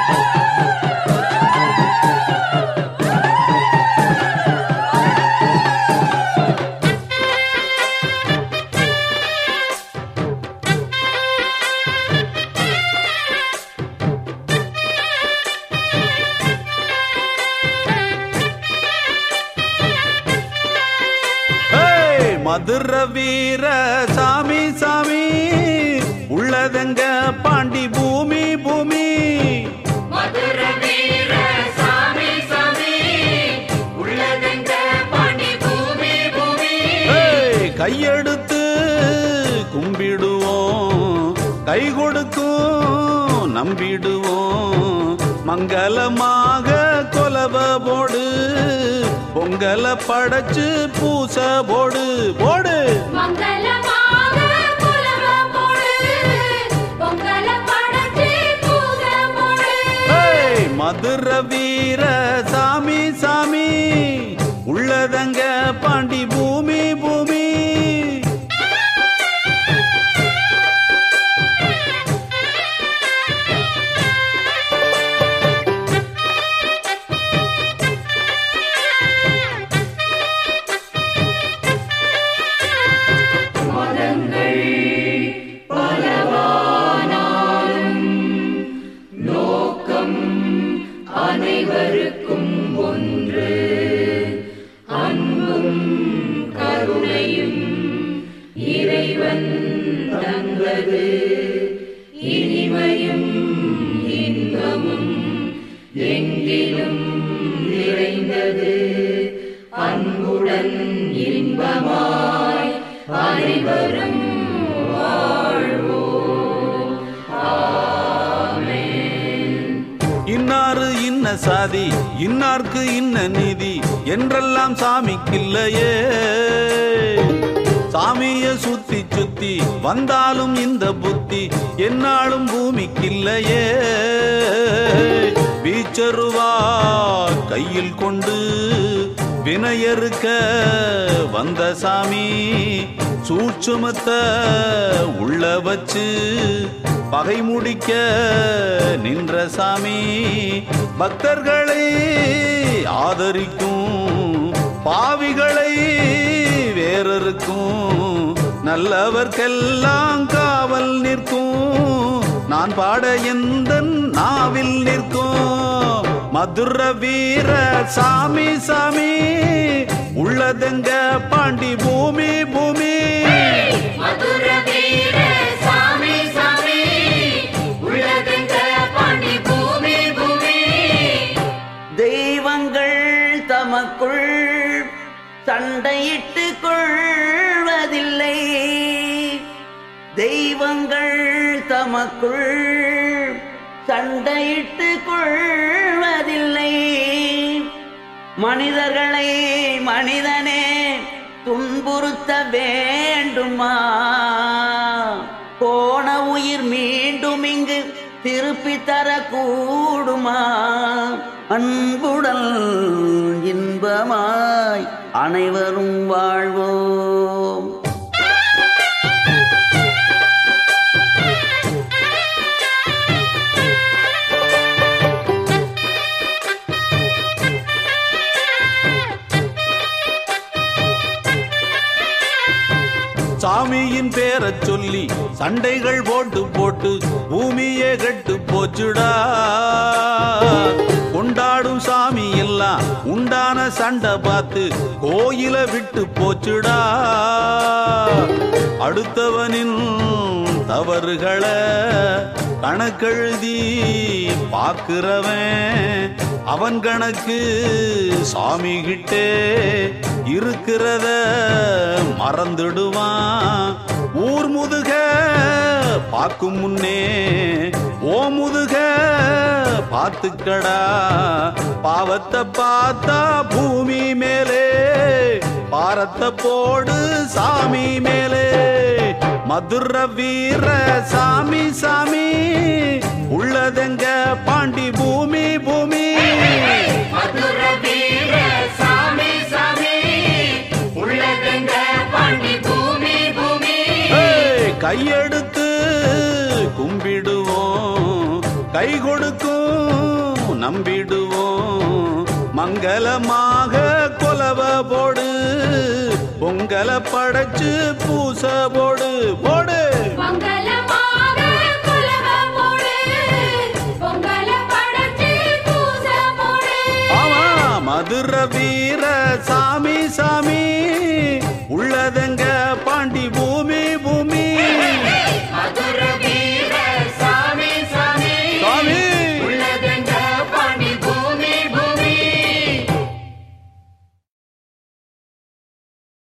மதுர வீர சாமி சாமி உள்ளதங்க பாண்டி பூமி பூமி மதுர வீர சாமி சாமி உள்ளதங்க பாண்டி பூமி பூமி கையெடுத்து கும்பிடுவோம் கை கொடுக்கும் நம்பிடுவோம் மங்களமாக கொலவ போடு பொங்கல படைச்சு பூச போடு போடு மங்களமாக கொலவ போடு பொங்கல படைச்சு பூச போடு மதுர வீர சாமி சாமி உள்ளதங்க பாண்டி பூமி பூமி அனைவருக்கும் ஒன்று அன்பும் கருணையும் இறைவன் தந்தது இனிமையும் இன்பமும் எங்கிலும் நிறைந்தது அன்புடன் இன்பமாய் அனைவரும் இன்னாரு இன்ன சாதி இன்னார்க்கு இன்ன நீதி என்றெல்லாம் சாமிக்கில்லையே சாமிய சுத்தி சுத்தி வந்தாலும் இந்த புத்தி என்னாலும் பூமிக்கில்லையே வீச்சருவா கையில் கொண்டு வினையறுக்க வந்த சாமி சூட்சுமத்த உள்ள வச்சு பகை முடிக்க நின்ற சாமி பக்தர்களை ஆதரிக்கும் பாவிகளை வேறறுக்கும் நல்லவர்க்கெல்லாம் காவல் நிற்கும் நான் பாட எந்த நாவில் நிற்கும் மதுர வீர சாமி சாமி உள்ளதெங்க பாண்டி பூமி பூமி மதுர வீர சாமி சாமி உள்ளதெங்க பாண்டி பூமி பூமி தெய்வங்கள் தமக்குள் சண்டையிட்டு கொள்வதில்லை தெய்வங்கள் தமக்குள் சண்டையிட்டு கொள்வதில்லை மனிதர்களை மனிதனே துன்புறுத்த வேண்டுமா போன உயிர் மீண்டும் இங்கு திருப்பி தரக்கூடுமா அன்புடன் இன்பமாய் அனைவரும் வாழ்வோம் சாமியின் பேரை சொல்லி சண்டைகள் போட்டு போட்டு பூமியே கெட்டு போச்சுடா கொண்டாடும் சாமி எல்லாம் உண்டான சண்டை பார்த்து கோயில விட்டு போச்சுடா அடுத்தவனின் தவறுகளை கணக்கெழுதி பார்க்கிறவன் அவன் கணக்கு சாமி கிட்டே இருக்கிறத மறந்துடுவான் ஊர் முதுக பார்க்கும் முன்னே ஓ முதுக பார்த்துக்கடா பாவத்தை பார்த்தா பூமி மேலே பாரத்தை போடு சாமி மேலே மதுர வீர சாமி சாமி உள்ளதெங்க பாண்டி பூமி பூமி மதுர வீர சாமி சாமி உள்ளதெங்க பாண்டி பூமி பூமி கையெடுத்து கும்பிடுவோம் கை கொடுக்கும் நம்பிடுவோம். மங்களமாக கொலவ போடு, பொங்கல படைச்சு பூச போடு போடு. மங்களமாக கொலவ போடு, பொங்கல படைச்சு பூச போடு. ஆமா, மதுரை வீர சாமி சாமி உள்ளதங்க பாண்டி பூமி